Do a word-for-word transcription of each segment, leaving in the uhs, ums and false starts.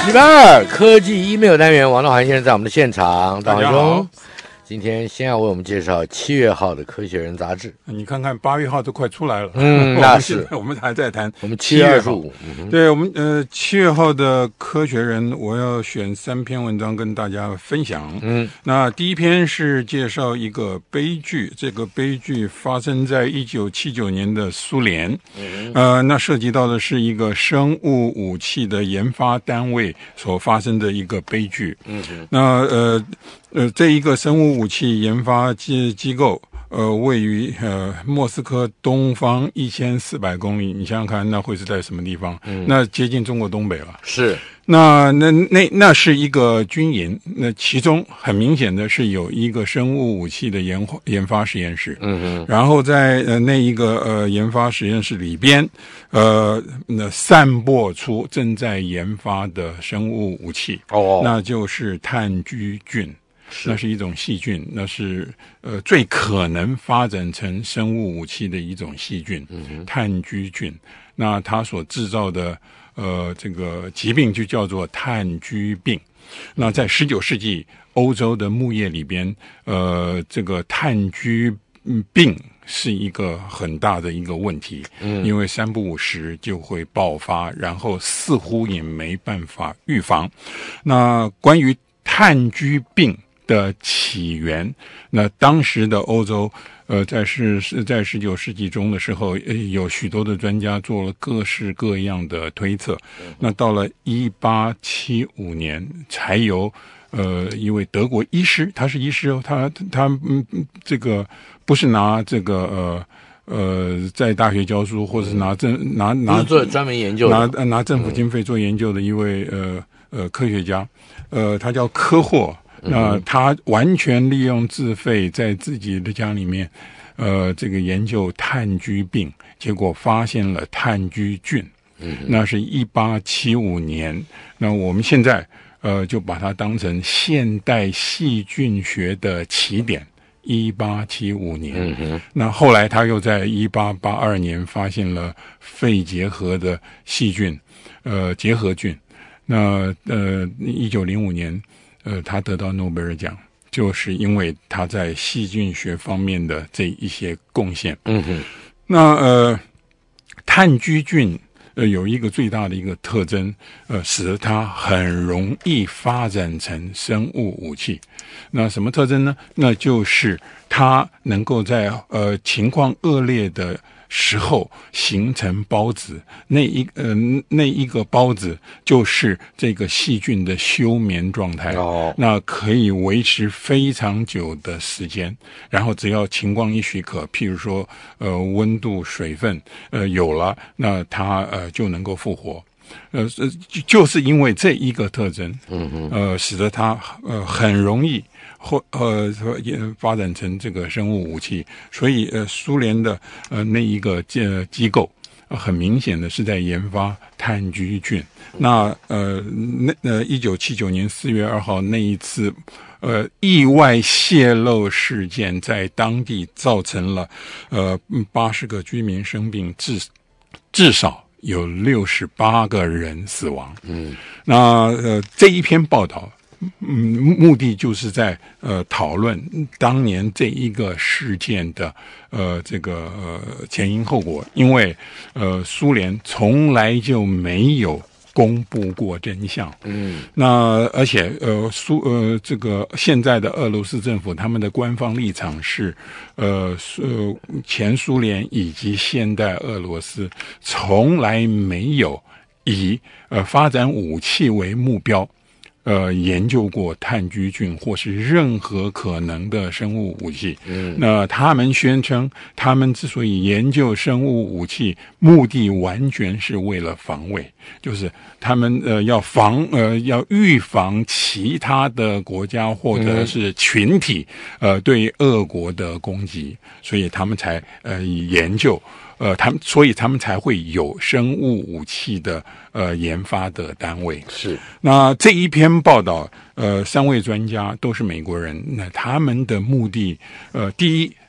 礼拜二科技 email 单元，王道涵先生在我们的现场。大家好，今天先要为我们介绍七月号的《科学人》杂志。 你看看八月号都快出来了， 嗯，那是我们还在谈我们七月二十五。 对，我们呃七月号的《科学人》，我要选三篇文章跟大家分享。嗯，那第一篇是介绍一个悲剧，这个悲剧发生在一九七九年的苏联。嗯，呃，那涉及到的是一个生物武器的研发单位所发生的一个悲剧。嗯，那呃。呃，这一个生物武器研发机机构，呃，位于呃莫斯科东方一千四百公里。你想想看，那会是在什么地方？嗯，那接近中国东北了。 是， 那那那那是一个军营，那其中很明显的是有一个生物武器的研研发实验室。嗯哼，然后在呃那一个呃研发实验室里边，呃，那散播出正在研发的生物武器。哦，那就是炭疽菌。那是一种细菌，那是呃最可能发展成生物武器的一种细菌，嗯、炭疽菌。那它所制造的呃这个疾病就叫做炭疽病。那在十九世纪欧洲的牧业里边，呃这个炭疽病是一个很大的一个问题，嗯，因为三不五时就会爆发，然后似乎也没办法预防。那关于炭疽病的起源，那当时的欧洲，呃，在是是在十九世纪中的时候，呃，有许多的专家做了各式各样的推测。那到了一八七五年，才由呃一位德国医师，他是医师哦，他他嗯这个不是拿这个呃。呃，在大学教书，或者是拿政拿拿做专门研究拿拿政府经费做研究的一位呃呃科学家，呃，他叫科霍。那他完全利用自费在自己的家里面，呃，这个研究炭疽病，结果发现了炭疽菌。嗯，那是一八七五年。那我们现在呃就把它当成现代细菌学的起点。一八七五年，嗯哼，那后来他又在一八八二年发现了肺结核的细菌，呃，结核菌。那呃，一九零五年。呃，他得到诺贝尔奖，就是因为他在细菌学方面的这一些贡献。嗯哼，那呃，炭疽菌呃有一个最大的一个特征，呃，使得它很容易发展成生物武器。那什么特征呢？那就是它能够在呃情况恶劣的时候形成孢子，那一呃那一个孢子就是这个细菌的休眠状态。哦，那可以维持非常久的时间，然后只要情况一许可，譬如说呃温度、水分呃有了，那它呃就能够复活。呃，就是因为这一个特征，嗯嗯，呃，使得它呃很容易或呃发展成这个生物武器，所以呃苏联的呃那一个呃机构、呃、很明显的是在研发炭疽菌。那呃那呃一九七九年四月二号那一次呃意外泄漏事件，在当地造成了呃八十个居民生病，至至少有六十八个人死亡。嗯，那呃这一篇报道，嗯，目的就是在呃讨论当年这一个事件的呃这个呃前因后果，因为呃苏联从来就没有公布过真相。嗯，那而且呃苏呃这个现在的俄罗斯政府，他们的官方立场是，呃呃前苏联以及现代俄罗斯从来没有以呃发展武器为目标。呃，研究过炭疽菌或是任何可能的生物武器。嗯，那他们宣称，他们之所以研究生物武器，目的完全是为了防卫，就是他们呃要防呃要预防其他的国家或者是群体呃对俄国的攻击，所以他们才呃研究。呃，他们所以他们才会有生物武器的呃研发的单位。 是， 那这一篇报道，呃，三位专家都是美国人，那他们的目的，呃，第一，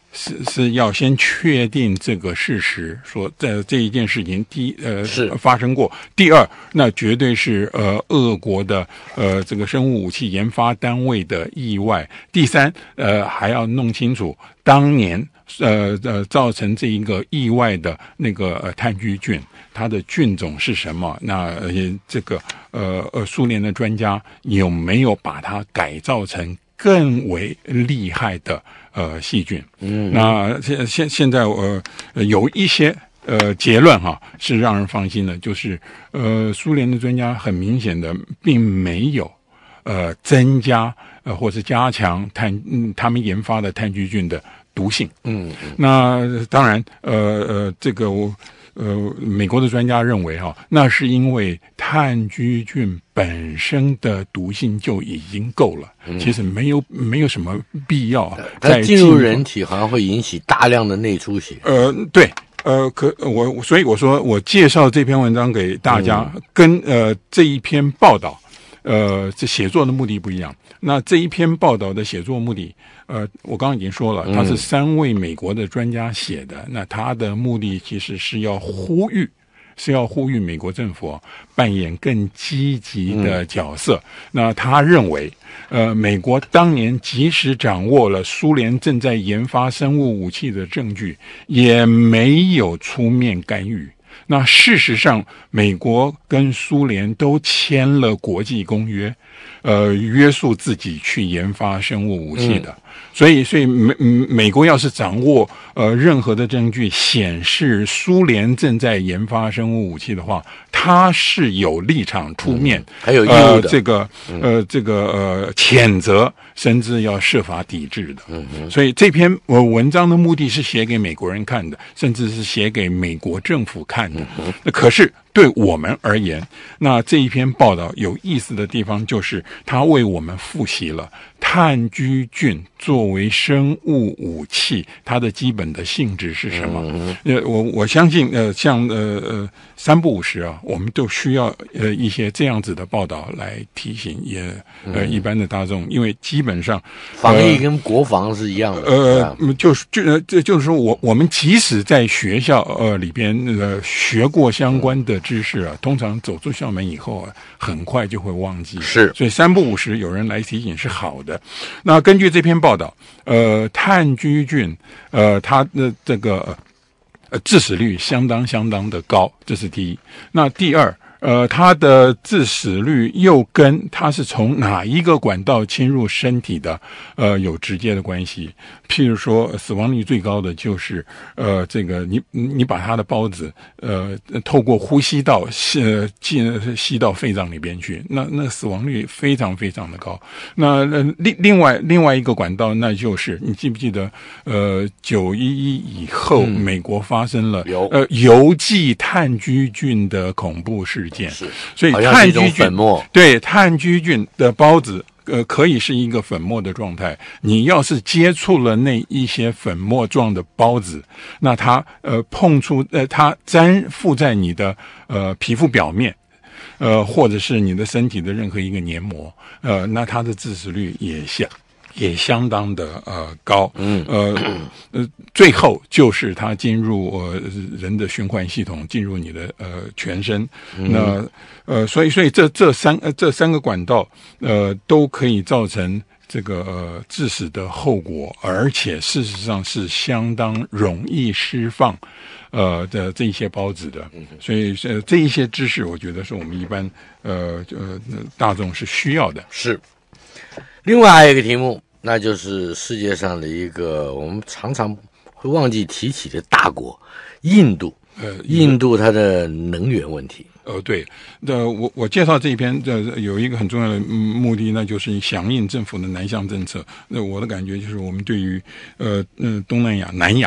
是是要先确定这个事实，说在这一件事情第一呃是发生过。第二，那绝对是呃俄国的呃这个生物武器研发单位的意外。第三，呃还要弄清楚当年呃呃造成这一个意外的那个呃炭疽菌，它的菌种是什么？那呃这个呃呃苏联的专家有没有把它改造成更为厉害的呃细菌？嗯，那现现现在呃有一些呃结论哈是让人放心的，就是呃苏联的专家很明显的并没有呃增加呃或是加强炭嗯他们研发的炭疽菌的毒性。嗯，那当然呃呃这个我。呃，美国的专家认为哈、哦，那是因为炭疽菌本身的毒性就已经够了，嗯、其实没有没有什么必要它进入人体好像会引起大量的内出血。 呃，对，呃，可我所以我说我介绍这篇文章给大家，嗯、跟呃这一篇报道，呃，这写作的目的不一样。那这一篇报道的写作目的，呃，我刚刚已经说了，它是三位美国的专家写的。嗯、那他的目的其实是要呼吁，是要呼吁美国政府、啊、扮演更积极的角色。嗯、那他认为，呃，美国当年即使掌握了苏联正在研发生物武器的证据，也没有出面干预。那事实上，美国跟苏联都签了国际公约，呃，约束自己去研发生物武器的。嗯、所以，所以美美国要是掌握呃任何的证据显示苏联正在研发生物武器的话，他是有立场出面， 嗯、还有义务的、呃、 这个呃这个呃谴责，甚至要设法抵制的。嗯嗯。所以这篇我文章的目的是写给美国人看的，甚至是写给美国政府看的。嗯、那可是对我们而言，那这一篇报道有意思的地方就是它为我们复习了炭疽菌作为生物武器，它的基本的性质是什么？嗯、呃，我我相信，呃，像呃呃三不五时啊，我们都需要呃一些这样子的报道来提醒也呃一般的大众，因为基本上防疫跟国防是一样的。 呃，呃就是就呃这就是说我我们即使在学校呃里边呃学过相关的知识啊，通常走出校门以后啊，很快就会忘记。 是， 所以三不五时有人来提醒是好的。那根据这篇报道，呃，炭疽菌，呃，它的这个呃致死率相当相当的高，这是第一。那第二，呃，它的致死率又跟它是从哪一个管道侵入身体的，呃，有直接的关系。譬如说，死亡率最高的就是呃，这个你你把它的孢子呃透过呼吸道吸进吸到肺脏里边去，那那死亡率非常非常的高。那呃另另外另外一个管道，那就是你记不记得呃九一一以后，嗯、美国发生了呃邮寄炭疽菌的恐怖事件， 是， 所以炭疽菌对炭疽菌的孢子。呃，可以是一个粉末的状态。你要是接触了那一些粉末状的孢子，那它呃碰触呃它粘附在你的呃皮肤表面，呃或者是你的身体的任何一个黏膜，呃，那它的致死率也相也相当的呃高。嗯呃呃，最后就是它进入呃人的循环系统，进入你的呃全身。嗯、那呃，所以所以这这三呃这三个管道呃都可以造成这个呃致死的后果，而且事实上是相当容易释放呃的这一些孢子的。所以呃这一些知识，我觉得是我们一般呃呃大众是需要的。 是。另外还有一个题目，那就是世界上的一个我们常常会忘记提起的大国印度。呃，印度它的能源问题。 呃，对，那我我介绍这一篇，这有一个很重要的目的，那就是响应政府的南向政策。那我的感觉就是，我们对于呃嗯、呃、东南亚、南亚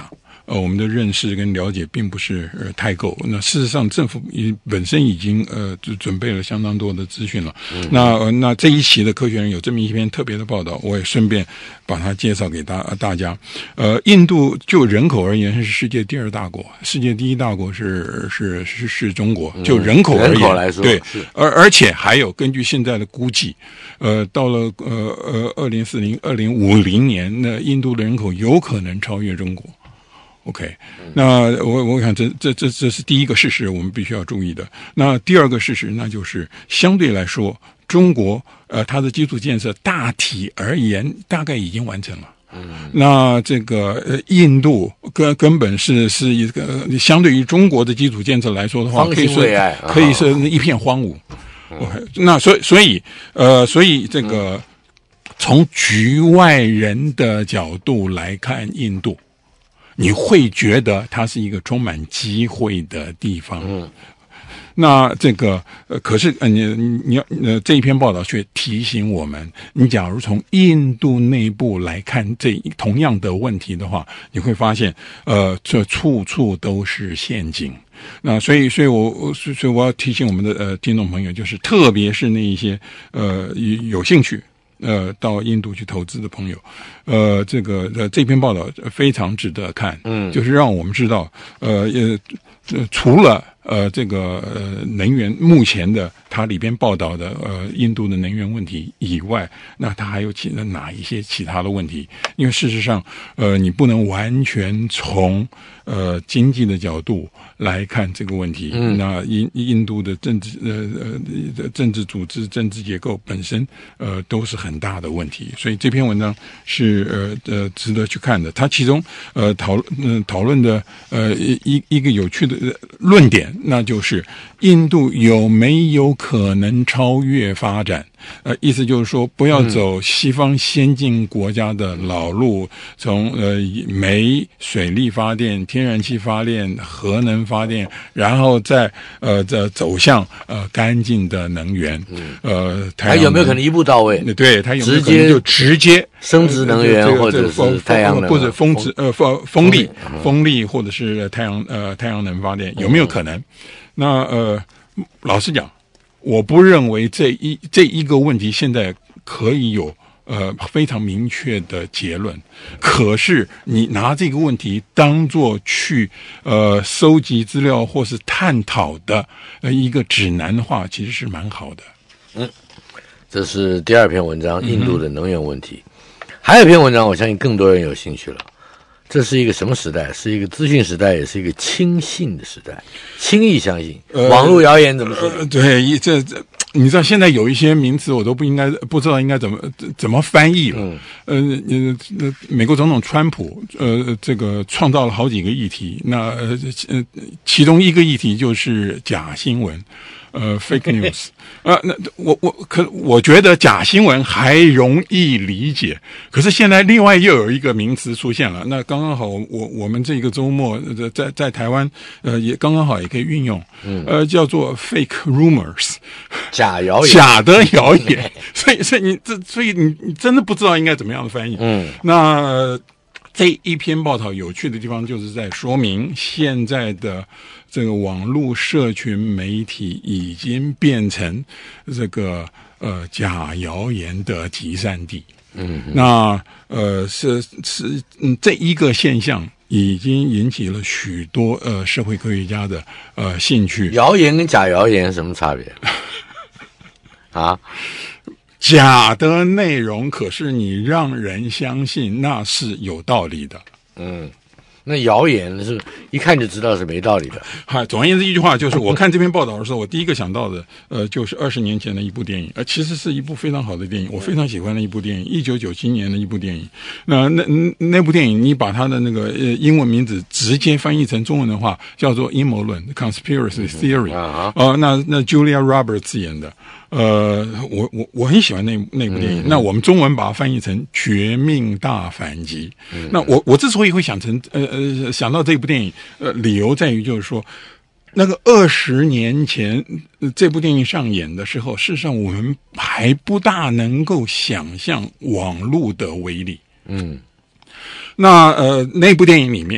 呃我们的认识跟了解并不是呃太够。那事实上政府已本身已经呃准备了相当多的资讯了。嗯、那呃那这一期的科学人有这么一篇特别的报道，我也顺便把它介绍给大大家。呃，印度就人口而言是世界第二大国，世界第一大国是是是是中国。就人口而言， 嗯、人口来说， 对，而而且还有根据现在的估计，呃，到了呃呃二零四零二零五零年，那印度的人口有可能超越中国。OK， 那我我看这这这这是第一个事实，我们必须要注意的。那第二个事实，那就是相对来说，中国呃它的基础建设大体而言大概已经完成了。嗯，那这个呃，印度根根本是是一个相对于中国的基础建设来说的话，可以说可以是一片荒芜。OK， 那所以所以呃，所以这个、嗯、从局外人的角度来看印度，你会觉得它是一个充满机会的地方。嗯，那这个呃，可是呃，你你要呃这一篇报道却提醒我们，你假如从印度内部来看这同样的问题的话，你会发现呃，这处处都是陷阱。那所以，所以我所以我要提醒我们的呃听众朋友，就是特别是那一些呃有兴趣呃到印度去投资的朋友，呃，这个呃这篇报道非常值得看，嗯，就是让我们知道，呃呃，呃除了呃这个呃能源目前的它里边报道的呃印度的能源问题以外，那它还有其哪一些其他的问题？因为事实上，呃，你不能完全从呃经济的角度来看这个问题。嗯，那印印度的政治呃呃政治组织、政治结构本身呃都是很大的问题，所以这篇文章是呃呃值得去看的。它其中呃讨嗯、呃、讨论的呃一一个有趣的论点，那就是印度有没有可能超越发展？呃，意思就是说，不要走西方先进国家的老路，从呃煤、水力发电、天然气发电、核能发电，然后再呃再走向呃干净的能源。呃， 它有没有可能一步到位？ 对，它有没有可能就直接生殖能源，呃、或者是太阳能， 或者风直呃风风力、风力或者是太阳呃太阳能发电，有没有可能？嗯、那呃，老实讲。我不认为这一这一个问题现在可以有呃非常明确的结论，可是你拿这个问题当作去呃收集资料或是探讨的呃一个指南的话，其实是蛮好的。 嗯，这是第二篇文章，印度的能源问题。嗯、还有一篇文章，我相信更多人有兴趣了。这是一个什么时代？是一个资讯时代，也是一个轻信的时代，轻易相信。呃、网络谣言怎么说？ 呃、对，这这，你知道现在有一些名词我都不应该不知道应该怎么怎么翻译了。嗯、呃呃，美国总统川普呃这个创造了好几个议题，那呃呃其中一个议题就是假新闻。呃 ，fake news， 呃，那我我可我觉得假新闻还容易理解，可是现在另外又有一个名词出现了，那刚刚好我我们这个周末在在台湾呃也刚刚好也可以运用，嗯，呃叫做 fake rumors， 假谣言， 假的谣言，所以所以你这所以你你真的不知道应该怎么样的翻译，嗯，那这一篇报道有趣的地方就是在说明现在的。这个网络社群媒体已经变成这个呃假谣言的集散地。嗯，那呃是是嗯这一个现象已经引起了许多呃社会科学家的呃兴趣。 谣言跟假谣言什么差别？啊？ 假的内容，可是你让人相信那是有道理的。 嗯。那谣言是一看就知道是没道理的。 嗨，总而言之一句话就是，我看这篇报道的时候，我第一个想到的，呃，就是二十年前的一部电影，呃，其实是一部非常好的电影，我非常喜欢的一部电影，一九九七年的一部电影。那那那部电影，你把它的那个呃英文名字直接翻译成中文的话，叫做阴谋论 （Conspiracy Theory）。啊、呃，那那 Julia Roberts 演的。呃，我我我很喜欢那那部电影。嗯、那我们中文把它翻译成《绝命大反击》。嗯、那我我之所以会想成呃呃想到这部电影，呃，理由在于就是说，那个二十年前、呃、这部电影上演的时候，事实上我们还不大能够想象网络的威力。嗯，那呃那部电影里面。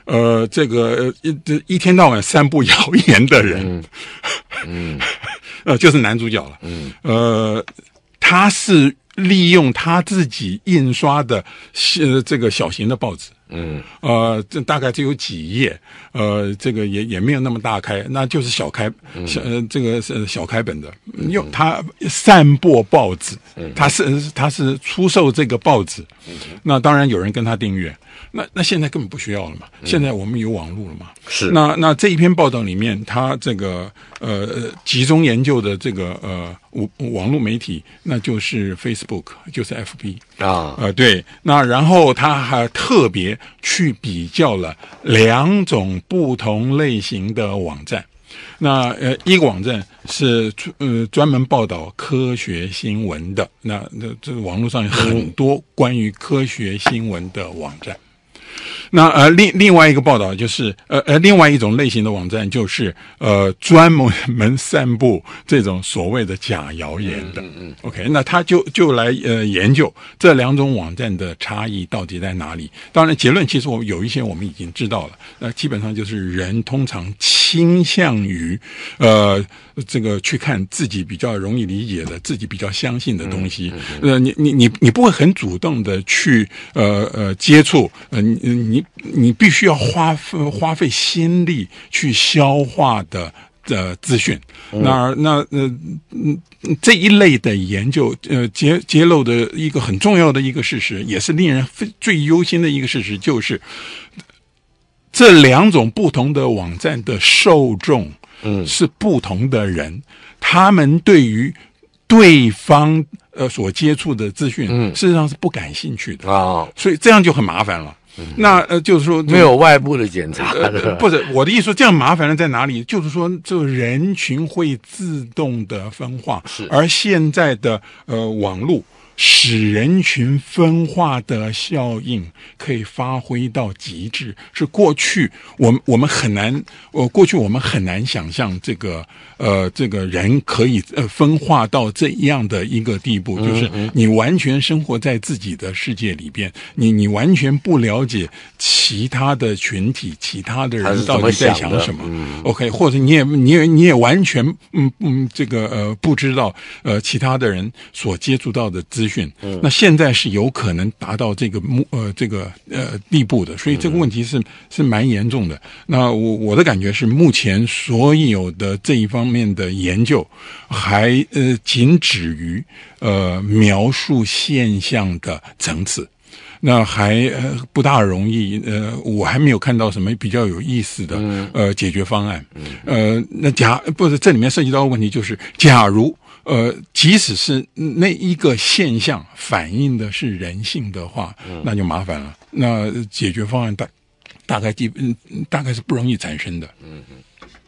呃，这个一一天到晚散布谣言的人， 嗯，嗯呃，就是男主角了。 嗯， 呃，他是利用他自己印刷的呃这个小型的报纸。 嗯， 呃，这大概只有几页，呃，这个也也没有那么大开，那就是小开，小呃，这个是小开本的，用他散播报纸，他是他是出售这个报纸，那当然有人跟他订阅，那那现在根本不需要了嘛，现在我们有网络了嘛， 是， 那那这一篇报道里面，他这个呃集中研究的这个呃网络媒体，那就是 Facebook， 就是 F B 啊， 呃对，那然后他还特别去比较了两种不同类型的网站，那呃一个网站是呃专门报道科学新闻的，那那这网络上有很多关于科学新闻的网站。那呃另另外一个报道就是呃呃另外一种类型的网站就是呃专门门散布这种所谓的假谣言的。嗯嗯 OK， 那他就就来呃研究这两种网站的差异到底在哪里。当然结论其实我们有一些我们已经知道了，那基本上就是人通常倾向于呃这个去看自己比较容易理解的、自己比较相信的东西。呃你你你你不会很主动的去呃呃接触呃你你你必须要花花费心力去消化的呃资讯，那那呃嗯这一类的研究呃揭揭露的一个很重要的一个事实，也是令人最忧心的一个事实，就是这两种不同的网站的受众嗯是不同的人，他们对于对方呃所接触的资讯，嗯，事实上是不感兴趣的啊，所以这样就很麻烦了。那呃，就是说没有外部的检查的、 呃，不是我的意思说，这样麻烦的在哪里？就是说，这人群会自动的分化， 是而现在的呃网络使人群分化的效应可以发挥到极致，是过去我们我们很难，呃，过去我们很难想象这个呃这个人可以呃分化到这样的一个地步，就是你完全生活在自己的世界里边，你你完全不了解其他的群体、其他的人到底在想什么。嗯、OK， 或者你也你也你也完全嗯嗯这个呃不知道呃其他的人所接触到的资讯。嗯、那现在是有可能达到这个目呃这个呃地步的，所以这个问题是是蛮严重的。那我我的感觉是，目前所有的这一方面的研究还呃仅止于呃描述现象的层次。那还呃不大容易，呃，我还没有看到什么比较有意思的呃解决方案。呃，那假不是这里面涉及到的问题就是，假如呃即使是那一个现象反映的是人性的话，那就麻烦了。那解决方案大大概基嗯大概是不容易产生的。嗯嗯。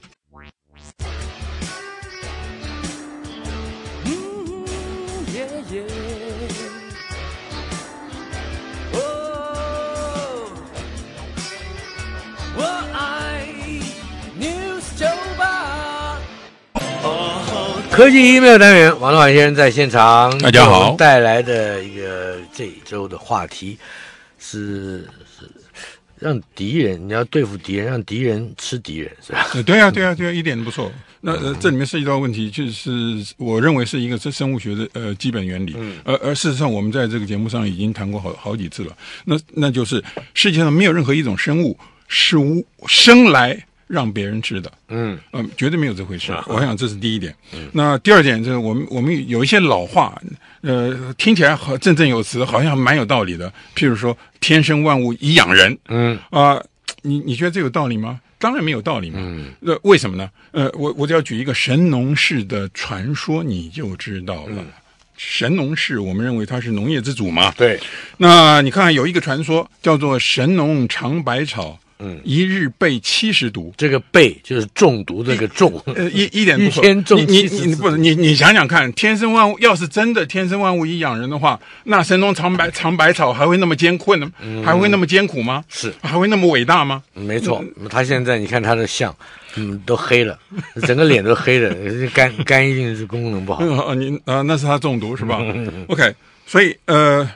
科技 email 单元，王乐先生在现场。 大家好， 带来的一个这一周的话题是是让敌人，你要对付敌人，让敌人吃敌人，是吧？ 呃、对啊，对啊，对啊，一点都不错。那呃，这里面涉及到的问题，就是我认为是一个是生物学的呃基本原理。嗯，而而事实上，我们在这个节目上已经谈过好好几次了。那那就是世界上没有任何一种生物是生来让别人吃的，嗯嗯、呃，绝对没有这回事。我想这是第一点。嗯、那第二点就是我们我们有一些老话，呃，听起来好振振有词，好像蛮有道理的。譬如说“天生万物以养人”，嗯啊、呃，你你觉得这有道理吗？当然没有道理嘛。嗯，那为什么呢？呃，我我只要举一个神农氏的传说，你就知道了。嗯、神农氏，我们认为他是农业之祖嘛。 对。 那你看有一个传说叫做神农尝百草。嗯，一日被七十毒， 这个被就是中毒这个中， 呃，一一点不错。 一天中你你你不是你你想想看，天生万物要是真的天生万物以养人的话，那神农尝百尝百草还会那么艰困呢？嗯、还会那么艰苦吗？ 是， 还会那么伟大吗？ 没错，嗯、他现在你看他的相，嗯，都黑了，整个脸都黑了，肝肝一定是功能不好。 嗯，你啊、呃，那是他中毒是吧？OK， 所以呃。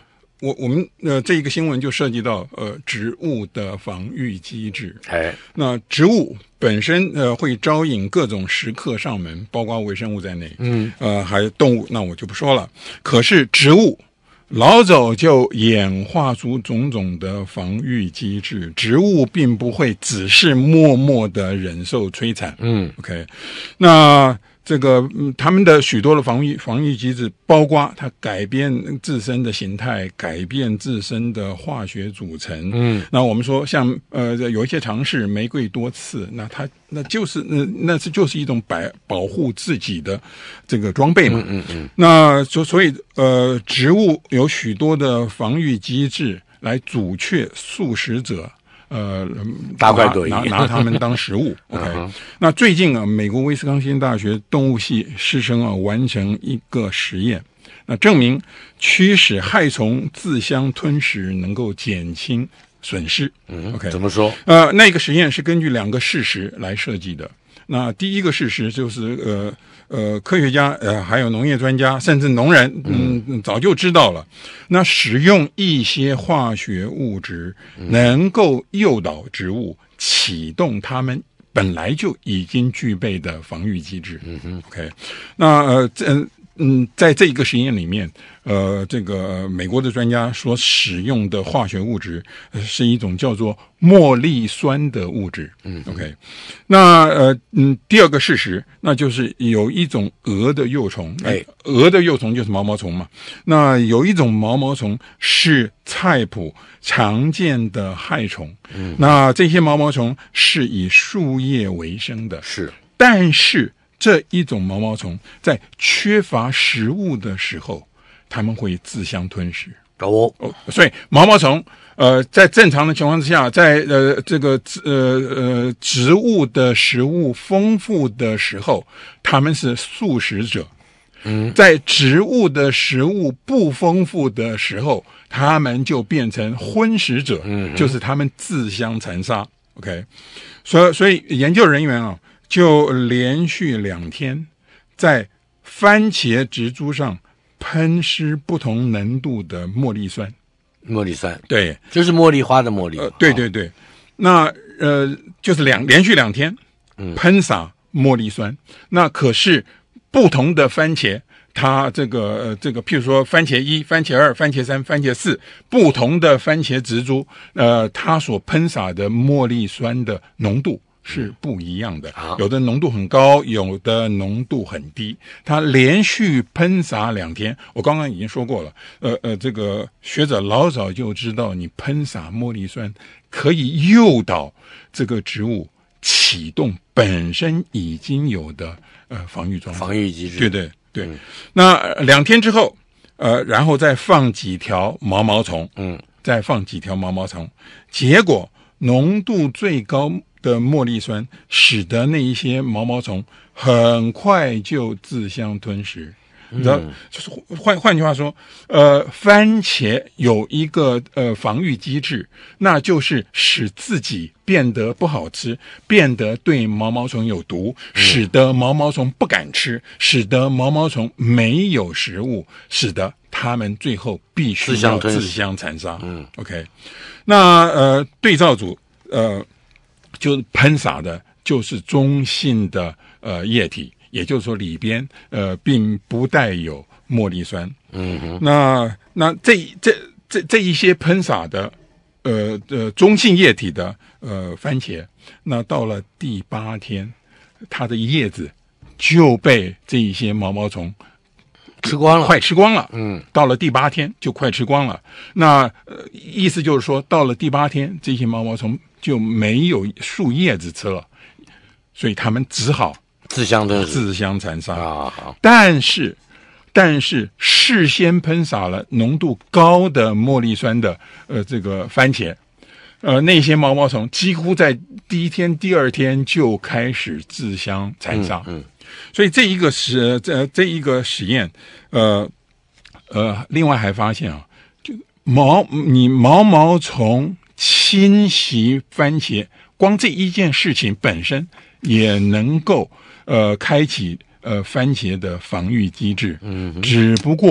我我们呃这一个新闻就涉及到呃植物的防御机制。 哎， 那植物本身呃会招引各种食客上门，包括微生物在内，嗯，呃还有动物，那我就不说了。可是植物老早就演化出种种的防御机制，植物并不会只是默默的忍受摧残。嗯 ，OK， 那这个、嗯、他们的许多的防御防御机制，包括它改变自身的形态，改变自身的化学组成。嗯，那我们说像呃有一些尝试玫瑰多刺，那它那就是那那是就是一种保保护自己的这个装备嘛。嗯嗯嗯。那所所以呃植物有许多的防御机制来阻却素食者。呃， 大快朵颐， 拿拿他们当食物。OK， uh-huh. 那最近啊，美国威斯康星大学动物系师生啊，完成一个实验，那证明驱使害虫自相吞食能够减轻损失。 嗯 ，OK， 怎么说？ 呃，那个实验是根据两个事实来设计的。那第一个事实就是呃呃，科学家呃还有农业专家甚至农人嗯早就知道了，那使用一些化学物质能够诱导植物启动它们本来就已经具备的防御机制。嗯哼 ，OK， 那呃这嗯在这一个实验里面，呃这个、呃、美国的专家所使用的化学物质、呃、是一种叫做茉莉酸的物质。嗯 ，OK， 那呃嗯第二个事实，那就是有一种蛾的幼虫，哎，蛾的幼虫就是毛毛虫嘛。那有一种毛毛虫是菜圃常见的害虫。嗯，那这些毛毛虫是以树叶为生的， 是， 但是这一种毛毛虫在缺乏食物的时候，它们会自相吞食。 哦， 哦，所以毛毛虫，呃，在正常的情况之下，在呃这个呃呃植物的食物丰富的时候，它们是素食者。嗯，在植物的食物不丰富的时候，它们就变成荤食者。嗯，就是它们自相残杀。OK， 所以所以研究人员啊，就连续两天在番茄植株上喷施不同浓度的茉莉酸。 茉莉酸， 对， 就是茉莉花的茉莉。 呃，对对对，那呃就是两连续两天喷洒茉莉酸。嗯、那可是不同的番茄，它这个呃这个，譬如说番茄一、番茄二、番茄三、番茄四，不同的番茄植株，呃，它所喷洒的茉莉酸的浓度是不一样的， 嗯、 有的浓度很高，有的浓度很低。它连续喷洒两天，我刚刚已经说过了，呃呃，这个学者老早就知道，你喷洒茉莉酸可以诱导这个植物启动本身已经有的呃防御装置、 防御机制。 对对对。嗯、那、呃、两天之后，呃，然后再放几条毛毛虫，嗯，再放几条毛毛虫，结果浓度最高的茉莉酸使得那一些毛毛虫很快就自相吞食。你知道，就是换换句话说，呃，番茄有一个呃防御机制，那就是使自己变得不好吃，变得对毛毛虫有毒，使得毛毛虫不敢吃，使得毛毛虫没有食物，使得它们最后必须要自相残杀。嗯 ，OK， 那呃对照组呃就喷洒的就是中性的呃液体。也就是说，里边呃并不带有茉莉酸。嗯哼，那那这这这这一些喷洒的呃呃中性液体的呃番茄，那到了第八天，它的叶子就被这一些毛毛虫吃光了， 快吃光了。 嗯， 到了第八天就快吃光了。那呃意思就是说，到了第八天，这些毛毛虫就没有树叶子吃了，所以它们只好自相吞自相残杀啊！ 但是，但是事先喷洒了浓度高的茉莉酸的呃这个番茄，呃那些毛毛虫几乎在第一天、第二天就开始自相残杀。嗯，嗯所以这一个实这这一个实验，呃呃，另外还发现啊，就毛你毛毛虫侵袭番茄，光这一件事情本身也能够。呃，开启呃番茄的防御机制，嗯，只不过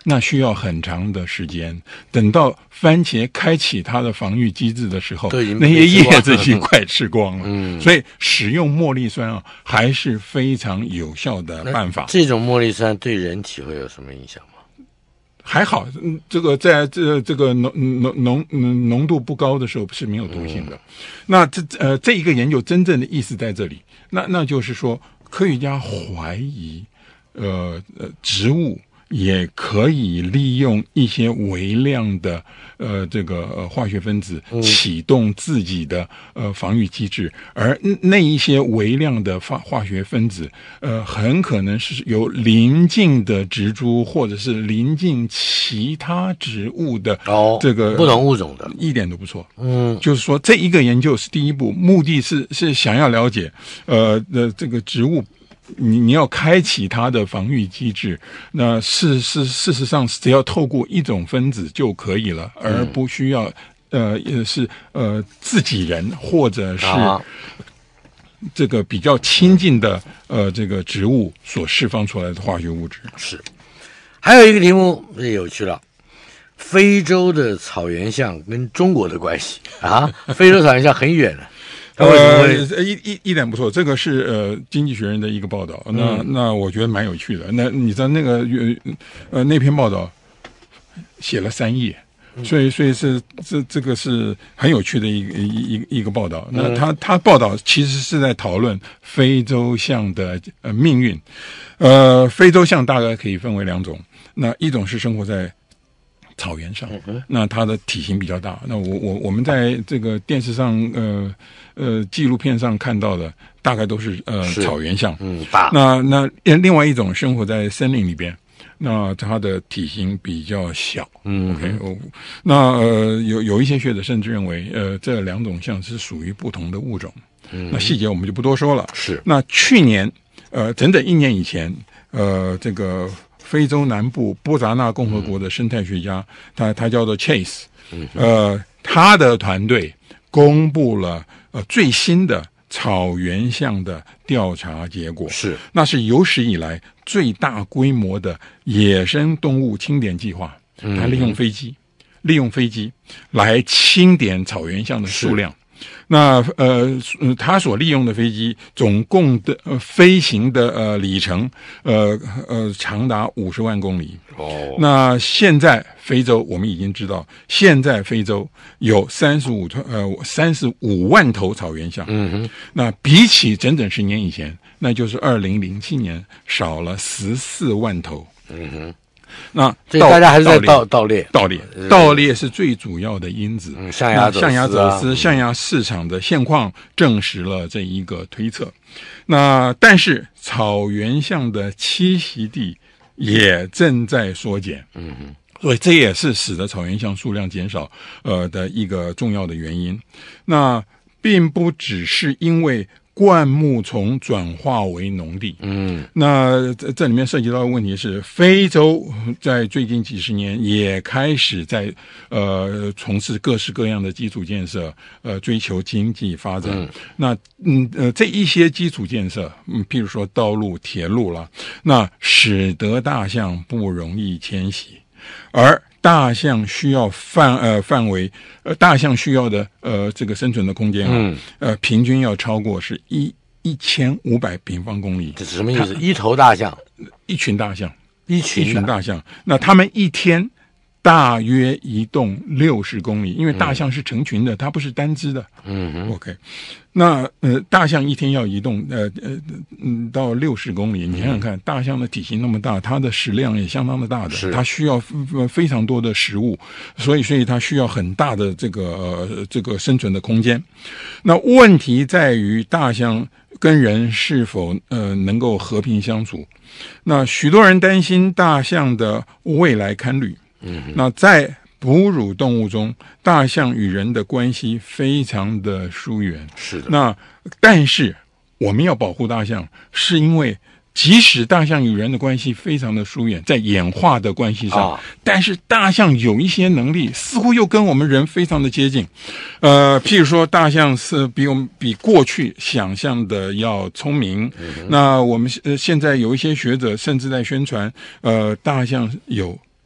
那需要很长的时间，等到番茄开启它的防御机制的时候，那些叶子已经快吃光了。嗯，所以使用茉莉酸啊，还是非常有效的办法。 这种茉莉酸对人体会有什么影响吗？ 还好，这个在这这个浓浓浓浓度不高的时候是没有毒性的。嗯、那这呃这一个研究真正的意思在这里，那那就是说，科学家怀疑，呃呃植物也可以利用一些微量的呃这个、呃、化学分子启动自己的呃防御机制，而那一些微量的化化学分子呃很可能是由邻近的植株或者是邻近其他植物的这个、 哦、不同物种的， 一点都不错。嗯，就是说这一个研究是第一步，目的是是想要了解呃的这个植物。你你要开启它的防御机制，那事事事实上只要透过一种分子就可以了，而不需要呃是呃自己人或者是这个比较亲近的呃这个植物所释放出来的化学物质。 是，还有一个题目也有趣了，非洲的草原象跟中国的关系啊，非洲草原象很远了。 呃，一一一点不错，这个是呃《经济学人》的一个报道，那、嗯、那我觉得蛮有趣的。那你知道那个呃那篇报道写了三页，所以所以是这这个是很有趣的一个一一一个报道。那他他报道其实是在讨论非洲象的呃命运。呃，非洲象大概可以分为两种，那一种是生活在草原上，那它的体型比较大。那我我我们在这个电视上呃呃纪录片上看到的，大概都是呃是草原象。嗯，大。那那另外一种生活在森林里边，那它的体型比较小。嗯 ，OK， 哦，那呃有有一些学者甚至认为，呃这两种象是属于不同的物种。嗯，那细节我们就不多说了。是。那去年呃整整一年以前，呃这个。非洲南部波扎纳共和国的生态学家，嗯、他他叫做 Chase， 呃，他的团队公布了呃最新的草原象的调查结果，是那是有史以来最大规模的野生动物清点计划。他利用飞机，嗯、利用飞机来清点草原象的数量。那呃，他所利用的飞机总共的、呃、飞行的呃里程，呃呃长达五十万公里。哦，那现在非洲我们已经知道，现在非洲有三十五呃三十五万头草原象。嗯哼，那比起整整十年以前，那就是二零零七年少了十四万头。嗯哼。那所以大家还是在盗盗猎， 盗猎，盗猎是最主要的因子。 嗯，象牙走私、啊、 象牙走私、象牙市场的现况证实了这一个推测。那但是草原象的栖息地也正在缩减。嗯嗯，所以这也是使得草原象数量减少呃的一个重要的原因。那并不只是因为灌木丛转化为农地，嗯，那这这里面涉及到的问题是，非洲在最近几十年也开始在呃从事各式各样的基础建设，呃追求经济发展。嗯、那嗯呃这一些基础建设，嗯，譬如说道路、铁路啦，那使得大象不容易迁徙，而大象需要范呃范围呃大象需要的呃这个生存的空间啊，嗯、呃平均要超过是一一千五百平方公里。 这是什么意思？一头大象， 一群大象， 一群一群大象。那他们一天大约移动六十公里，因为大象是成群的，嗯、它不是单只的。嗯哼 ，OK。那呃，大象一天要移动呃呃嗯到六十公里，你想想看，大象的体型那么大，它的食量也相当的大的，它需要非常多的食物，所以所以它需要很大的这个呃这个生存的空间。那问题在于大象跟人是否呃能够和平相处？那许多人担心大象的未来堪虑。嗯，那在哺乳动物中，大象与人的关系非常的疏远。是的。那但是我们要保护大象，是因为即使大象与人的关系非常的疏远，在演化的关系上，啊、但是大象有一些能力，似乎又跟我们人非常的接近。呃，譬如说，大象是比我们比过去想象的要聪明。嗯、那我们呃现在有一些学者甚至在宣传，呃，大象有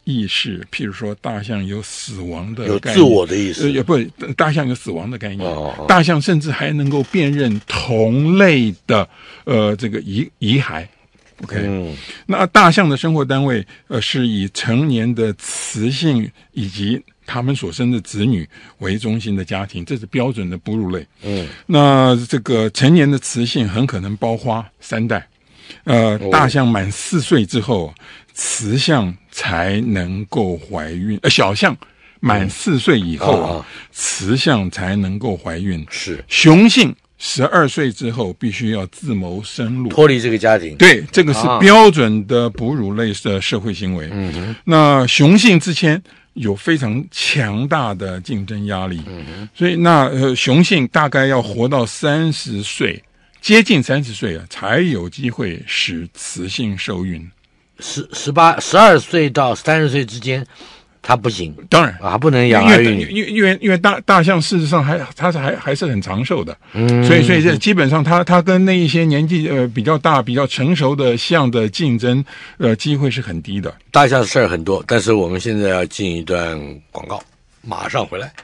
意识，譬如说大象有死亡的有概念， 自我的意识， 呃，不，大象有死亡的概念， 哦哦大象甚至还能够辨认同类的呃这个遗遗骸。OK，、嗯、那大象的生活单位呃是以成年的雌性以及他们所生的子女为中心的家庭，这是标准的哺乳类。嗯，那这个成年的雌性很可能包花三代。呃，大象满四岁之后，雌象才能够怀孕。呃，小象满四岁以后啊，嗯、雌象才能够怀孕。 是， 雄性十二岁之后必须要自谋生路， 脱离这个家庭。 对，这个是标准的哺乳类的社会行为。嗯哼，那雄性之间有非常强大的竞争压力。嗯哼，所以那呃雄性大概要活到三十岁。接近三十岁了，才有机会使雌性受孕。 十十八、十二岁到三十岁之间，它不行。 当然啊，不能养儿育女。 因为因为因为大大象事实上还它是还还是很长寿的，嗯，所以所以这基本上它它跟那一些年纪呃比较大、比较成熟的象的竞争，呃，机会是很低的。 大象事儿很多，但是我们现在要进一段广告，马上回来。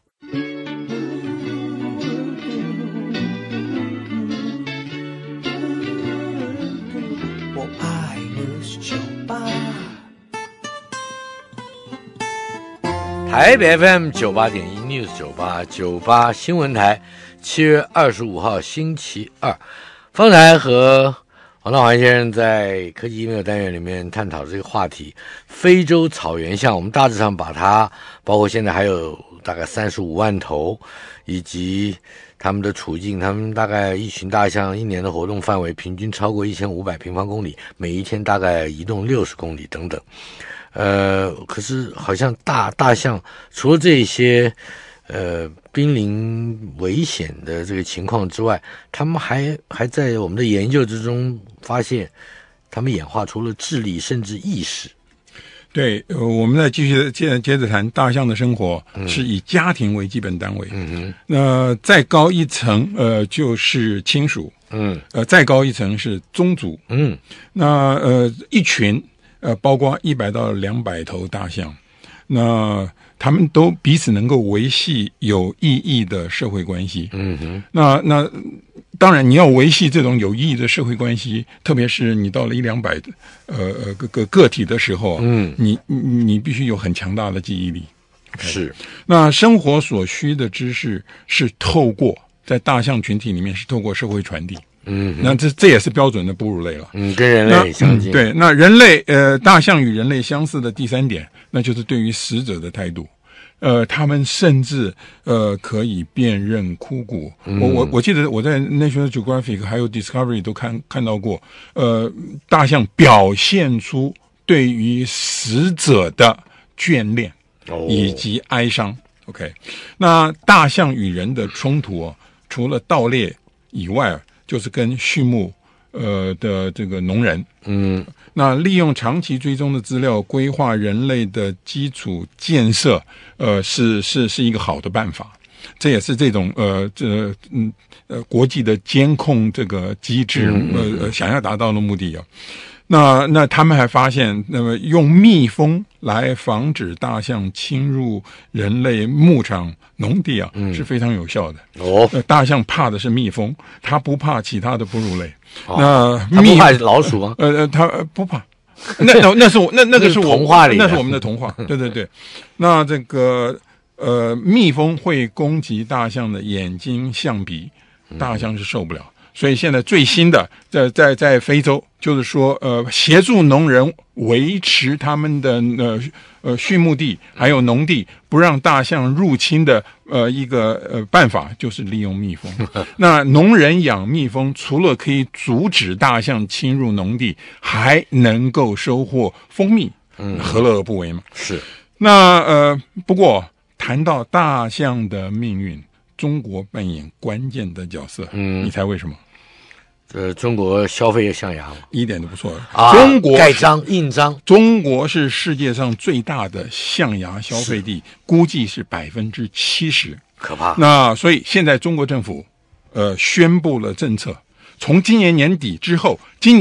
台北 F M 九八点一 News 九八九八新闻台，七月二十五号星期二，方台和王道华先生在科技 email 单元里面探讨这个话题。非洲草原象，我们大致上把它，包括现在还有大概三十五万头，以及他们的处境，他们大概一群大象一年的活动范围平均超过一千五百平方公里，每一天大概移动六十公里等等。呃，可是好像大大象除了这些呃濒临危险的这个情况之外，他们还还在我们的研究之中发现，他们演化出了智力甚至意识。 对，呃，我们再继续接接着谈大象的生活，是以家庭为基本单位。嗯哼，那再高一层，呃，就是亲属。嗯，呃，再高一层是宗族。嗯，那呃，一群。呃，包括一百到两百头大象，那他们都彼此能够维系有意义的社会关系。嗯哼，那那当然，你要维系这种有意义的社会关系，特别是你到了一两百呃呃个个个体的时候，嗯，你你你必须有很强大的记忆力。 是， 那生活所需的知识是透过在大象群体里面是透过社会传递。嗯，那这这也是标准的哺乳类了。 嗯，跟人类很相近。 嗯、对，那人类呃，大象与人类相似的第三点，那就是对于死者的态度。呃，他们甚至呃可以辨认枯骨。嗯、我我我记得我在 National Geographic 还有 Discovery 都看看到过，呃，大象表现出对于死者的眷恋以及哀伤。哦、OK， 那大象与人的冲突哦，除了盗猎以外，就是跟畜牧呃的这个农人，嗯，那利用长期追踪的资料规划人类的基础建设，呃，是是是一个好的办法。这也是这种呃这嗯呃国际的监控这个机制呃呃想要达到的目的啊。那那他们还发现，那么用蜜蜂来防止大象侵入人类牧场、农地啊，嗯、是非常有效的。哦、呃，大象怕的是蜜蜂，它不怕其他的哺乳类。 哦、那它不怕老鼠吗？ 呃呃，它、呃、不怕。那那那是我那那个是我童话里， 那是我们的童话。对对对。那这个呃，蜜蜂会攻击大象的眼睛、象鼻，大象是受不了。所以现在最新的在在在非洲，就是说呃协助农人维持他们的呃呃畜牧地还有农地不让大象入侵的呃一个呃办法，就是利用蜜蜂。那农人养蜜蜂，除了可以阻止大象侵入农地，还能够收获蜂蜜，嗯，何乐而不为嘛？ 是。 那呃不过谈到大象的命运，中国扮演关键的角色，嗯，你猜为什么？ 呃，中国消费象牙一点都不错啊！ 中国盖章印章， 中国是世界上最大的象牙消费地，估计是百分之七十， 可怕。 那所以现在中国政府呃宣布了政策，从今年年底之后，今年啊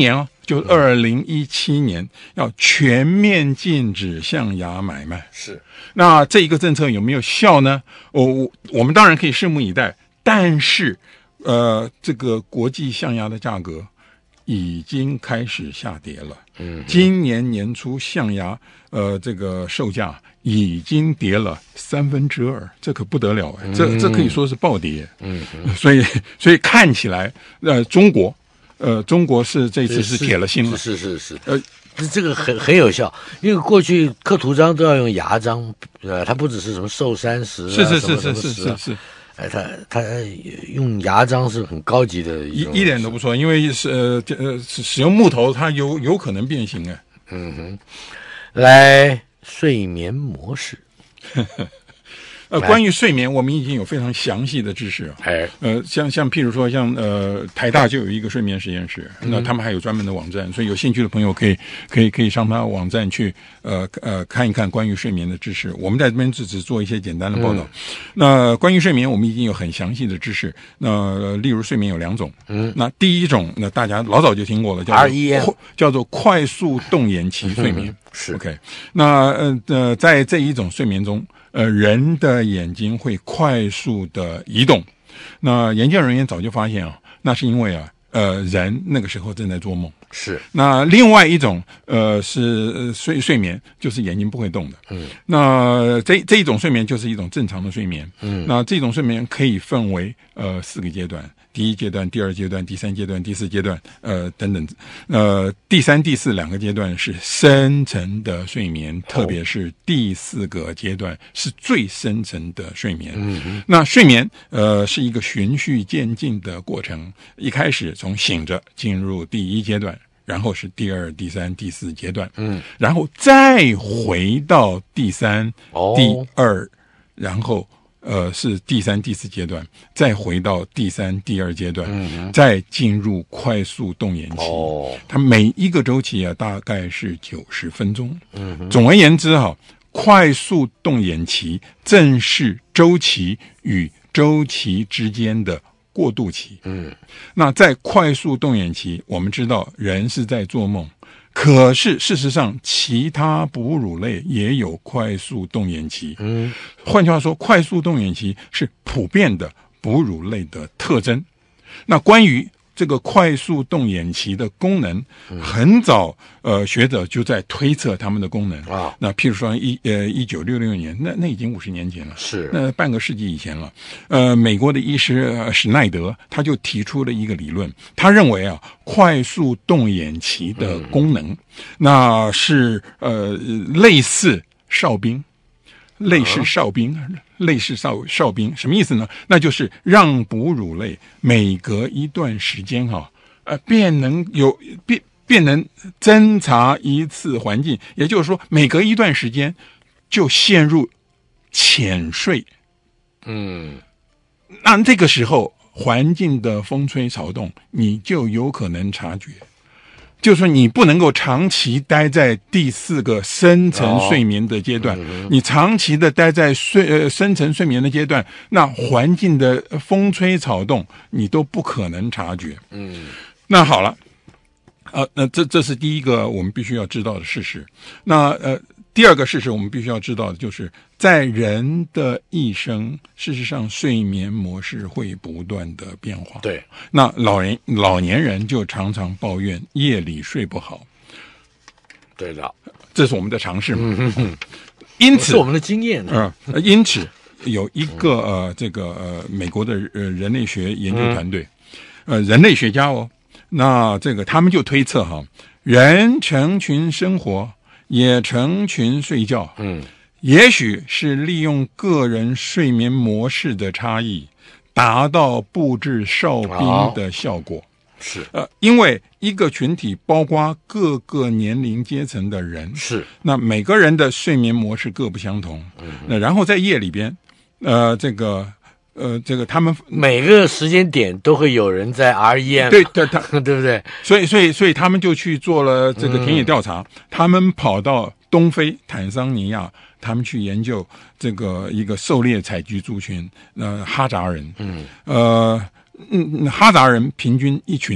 就二零一七年要全面禁止象牙买卖。 是， 那这一个政策有没有效呢？我、哦、我们当然可以拭目以待，但是呃，这个国际象牙的价格已经开始下跌了。嗯，今年年初象牙呃这个售价已经跌了三分之二，这可不得了哎，这这可以说是暴跌。嗯，所以所以看起来呃中国呃中国是这次是铁了心了。 是是是是呃。这个很很有效，因为过去刻图章都要用牙章，呃，它不只是什么寿山石、啊， 是是是是是是是， 哎，它它用牙章是很高级的一一一点都不错，因为是呃呃使用木头，它有有可能变形哎。 嗯哼，来睡眠模式。 呃，关于睡眠，我们已经有非常详细的知识啊。 哎， 呃，像像譬如说，像呃台大就有一个睡眠实验室，嗯、那他们还有专门的网站，所以有兴趣的朋友可以可以可以上他网站去呃呃看一看关于睡眠的知识。我们在这边只只做一些简单的报道。嗯、那关于睡眠，我们已经有很详细的知识。那、呃、例如睡眠有两种，嗯，那第一种，那大家老早就听过了，叫做 R E M， 叫做快速动眼期睡眠。嗯、 是 OK。那呃呃，在这一种睡眠中。呃，人的眼睛会快速的移动，那研究人员早就发现啊，那是因为啊，呃，人那个时候正在做梦。 是。 那另外一种呃是呃睡睡眠，就是眼睛不会动的。嗯。那这这一种睡眠就是一种正常的睡眠。嗯。那这种睡眠可以分为呃四个阶段。第一阶段、第二阶段、第三阶段、第四阶段，呃，等等，呃，第三、第四两个阶段是深层的睡眠，特别是第四个阶段是最深层的睡眠。嗯，那睡眠，呃，是一个循序渐进的过程，一开始从醒着进入第一阶段，然后是第二、第三、第四阶段，嗯，然后再回到第三、哦、第二，然后。呃，是第三、第四阶段，再回到第三、第二阶段，嗯、再进入快速动眼期。哦，它每一个周期啊，大概是九十分钟。嗯，总而言之哈、啊，快速动眼期正是周期与周期之间的过渡期。嗯，那在快速动眼期，我们知道人是在做梦。可是事实上，其他哺乳类也有快速动眼期。嗯，换句话说，快速动眼期是普遍的哺乳类的特征。那关于这个快速动眼期的功能，很早呃学者就在推测他们的功能啊。那譬如说一呃一九六六年，那那已经五十年前了， 是那半个世纪以前了。呃，美国的医师、呃、史奈德他就提出了一个理论，他认为啊，快速动眼期的功能，嗯、那是呃类似哨兵。类似哨兵，啊、类似哨哨兵，什么意思呢？那就是让哺乳类每隔一段时间哈、啊，呃，便能有便便能侦查一次环境，也就是说，每隔一段时间就陷入浅睡。嗯，那这个时候环境的风吹草动，你就有可能察觉。就是说，你不能够长期待在第四个深层睡眠的阶段，哦嗯、你长期的待在睡呃深层睡眠的阶段，那环境的风吹草动你都不可能察觉。嗯，那好了，呃，那这这是第一个我们必须要知道的事实。那呃，第二个事实我们必须要知道的就是，在人的一生，事实上睡眠模式会不断的变化。 对， 那老人老年人就常常抱怨夜里睡不好。 对的， 这是我们的常识嘛。嗯哼，因此是我们的经验啊、呃。因此有一个呃这个呃美国的呃人类学研究团队，嗯、呃人类学家哦，那这个他们就推测哈，人成群生活。也成群睡觉，嗯，也许是利用个人睡眠模式的差异，达到布置哨兵的效果。 是， 呃，因为一个群体包括各个年龄阶层的人， 是， 那每个人的睡眠模式各不相同，嗯，那然后在夜里边，呃，这个。呃，这个他们每个时间点都会有人在 R E M， 对对，他对不对？ 所以所以所以他们就去做了这个田野调查，嗯、他们跑到东非坦桑尼亚，他们去研究这个一个狩猎采集族群，呃，哈扎人，嗯，呃，嗯，哈扎人平均一群呢、啊，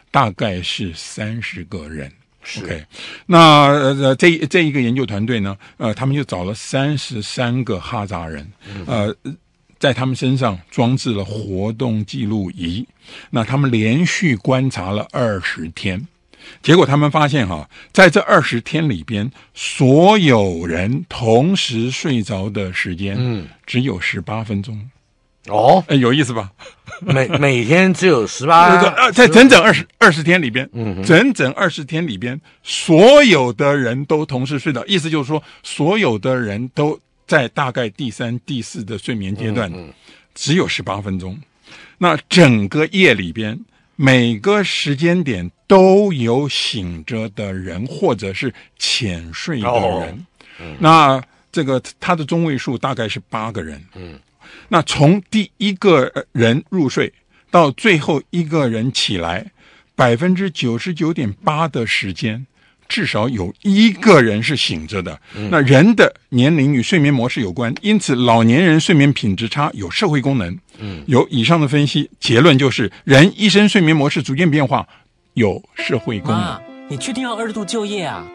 大概是三十个人。OK， 那呃这这一个研究团队呢，呃，他们就找了三十三个哈扎人，呃，在他们身上装置了活动记录仪，那他们连续观察了二十天，结果他们发现哈，在这二十天里边，所有人同时睡着的时间，嗯，只有十八分钟。 哦， 哎，有意思吧？ 每每天只有十八， 在整整二十二十天里边，嗯，整整二十天里边，所有的人都同时睡着，意思就是说，所有的人都在大概第三、第四的睡眠阶段，嗯嗯，只有十八分钟。那整个夜里边，每个时间点都有醒着的人，或者是浅睡的人。哦嗯、那这个他的中位数大概是八个人。嗯。那从第一个人入睡到最后一个人起来，百分之九十九点八的时间，至少有一个人是醒着的。嗯、那人的年龄与睡眠模式有关，因此老年人睡眠品质差有社会功能。嗯，有以上的分析，结论就是人一生睡眠模式逐渐变化，有社会功能。 妈，你确定要二度就业啊？